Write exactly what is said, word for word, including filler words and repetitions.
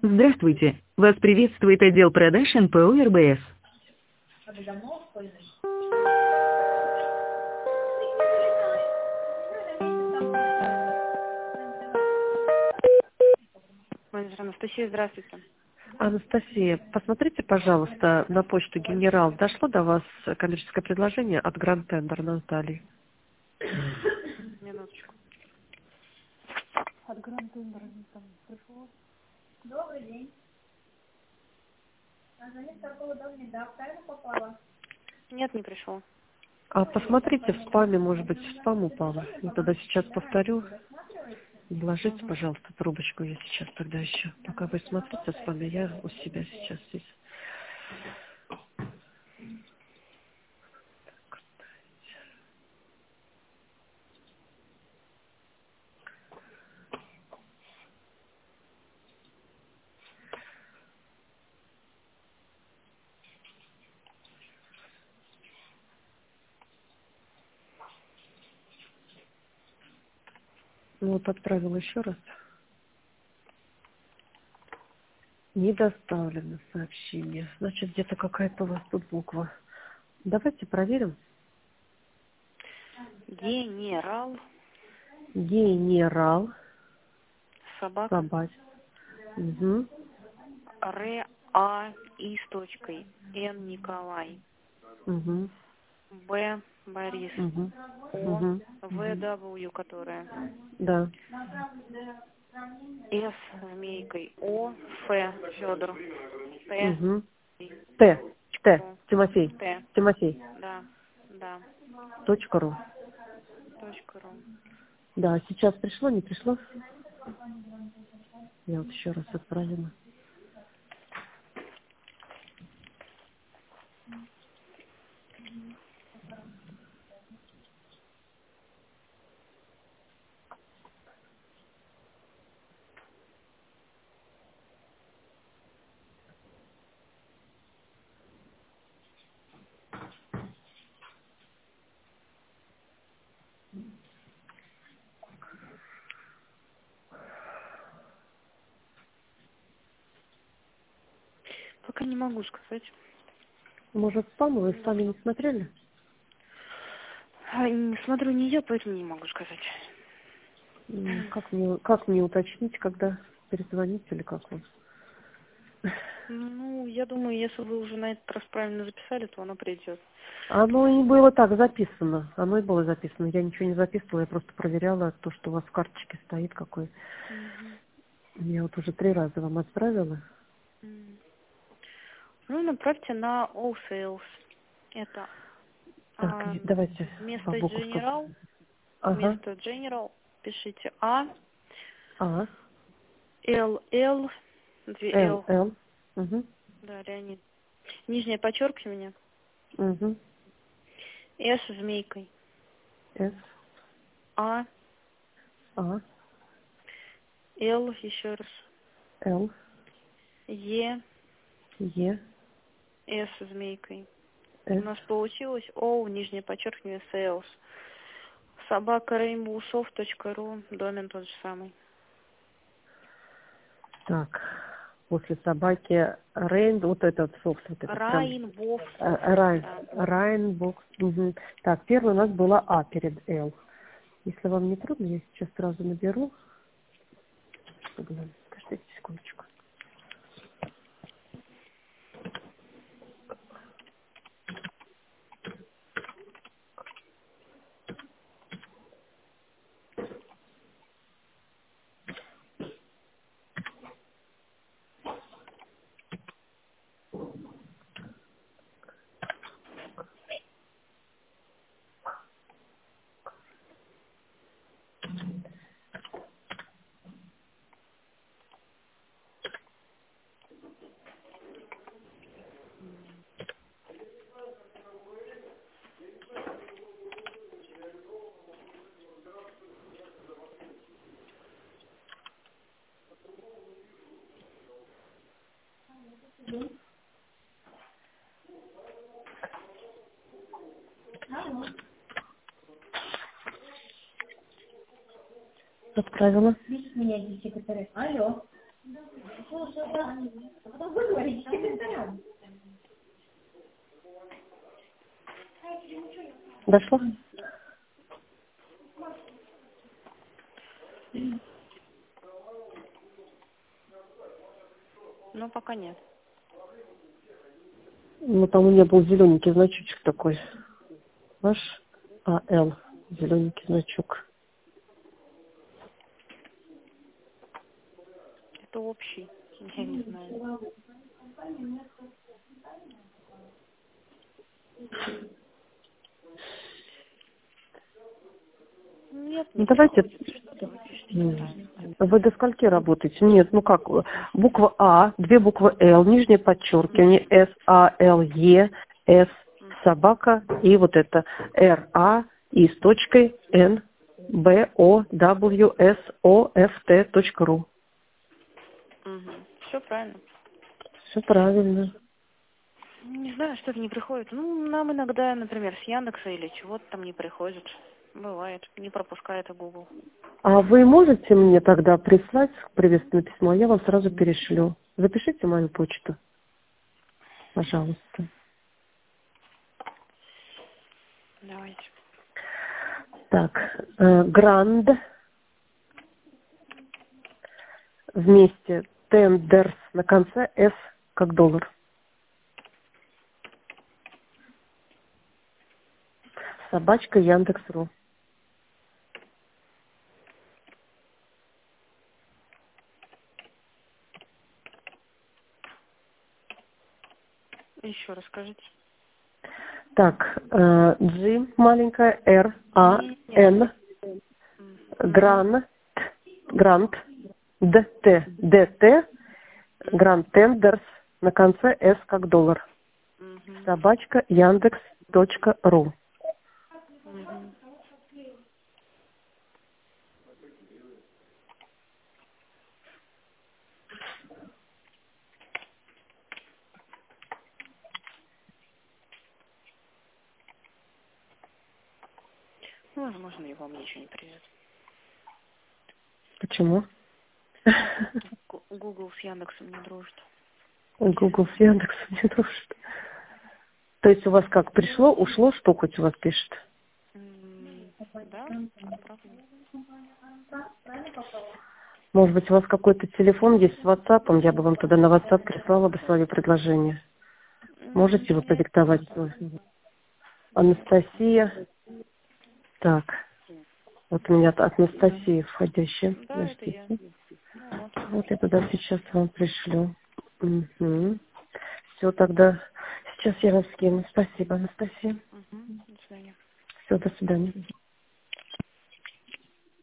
Здравствуйте! Вас приветствует отдел продаж эн пэ о эр бэ эс. Менеджер Анастасия, здравствуйте. Анастасия, посмотрите, пожалуйста, на почту «Генерал». Дошло до вас коммерческое предложение от Гранд Тендер Натальи? Минуточку. От Гранд Тендера там пришло. Добрый день. А звонит торговый дом «Медак». Правильно попала? Нет, не пришло. А посмотрите в спаме, может быть, в спам упало. Я тогда сейчас повторю. Вложите, Угу. пожалуйста, трубочку я сейчас тогда еще. Пока вы смотрите в спаме, я у себя сейчас здесь. Ну вот отправила еще раз. Не доставлено сообщение. Значит, где-то какая-то у вас тут буква. Давайте проверим. Генерал, Генерал. собака, Собач. Угу. Р, А, И с точкой, Н, Николай, Угу. Б, Борис, Угу. О, Угу. В, W, которая, Да. С, змейкой, О, Ф, Федор, Т, Угу. Т. Т. О, Тимофей. Т, Тимофей. да, да, Точка ру. точка ру. Да, сейчас пришло, не пришло? Я вот еще раз отправила. Пока не могу сказать. Может, спам вы сами Должно. не смотрели? А, не смотрю не я, поэтому не могу сказать. М, Как мне, как мне уточнить, когда перезвонить или как вы? Ну, я думаю, если вы уже на этот раз правильно записали, то оно придет. Оно и было так записано. Оно и было записано. Я ничего не записывала, я просто проверяла то, что у вас в карточке стоит какой. Мгм. Я вот уже три раза вам отправила. М. Ну, направьте на All Sales. Это Так, а, и давайте по вместо буковкам. General, Ага. вместо General пишите А, А. Л, Л, две Л. Л, Л. Угу. да, Леонид. Нижнее подчеркивание, Угу. С змейкой, С. А, А. Л, еще раз, Л. Е, Е. С змейкой. У С. нас получилось О, нижнее подчеркивание, Sales. Собака rainbowsoft точка ру, домен тот же самый. Так. После собаки Рейн, вот этот софт, вот этот прям. Rainbowsoft, Райн. да. Райнбокс. Угу. Так, первый у нас была А перед Л. Если вам не трудно, я сейчас сразу наберу. Подождите секундочку. Отправила. Видите меня здесь, секретарь? Алло. А потом вы говорите с секретарем. Дошло? Ну, пока нет. Ну, там у меня был зелененький значочек такой. Ваш АЛ. Зелененький значок. Это общий. Я не знаю. Нет, Ну, не давайте... приходит. Что-то вы пишете неправильно. Вы до скольки работаете? Нет, ну как, буква А, две буквы Л, нижнее подчеркивание, С, А, Л, Е, С, собака, и вот это Р, А, и с точкой Н, Б, О, W, С, О, Ф, Т, точка ру. Угу. Все правильно. Все правильно. Не знаю, что-то не приходит. Ну, нам иногда, например, с Яндекса или чего-то там не приходит. Бывает. Не пропускает и Google. А вы можете мне тогда прислать приветственное письмо, я вам сразу перешлю. Запишите мою почту, пожалуйста. Давайте. Так, э, Гранд, вместе, Тендерс, на конце С, как доллар. Собачка Яндекс.ру. Еще расскажите. Так, э, G маленькая, R, A, N, Гран, Грант, Д, Т, Д, Т, Гранд Тендерс, на конце С, как доллар. Угу. Собачка Яндекс.ру. Угу. Ну, возможно, его мне еще не придет. Почему? Гу- Google с Яндексом не дружит. Google с Яндексом не дружит. То есть у вас как, пришло, ушло, что хоть у вас пишет? М, Да, правда. Может быть, у вас какой-то телефон есть с WhatsApp, я бы вам тогда на WhatsApp прислала бы свое предложение. Можете вы продиктовать свой? Анастасия. Так, вот у меня от Анастасии входящая. Да, это я. Подождите. Ну, вот. Вот я туда сейчас вам пришлю. Угу. Все, тогда сейчас я вам скину. Спасибо, Анастасия. Угу. До свидания. Все, до свидания.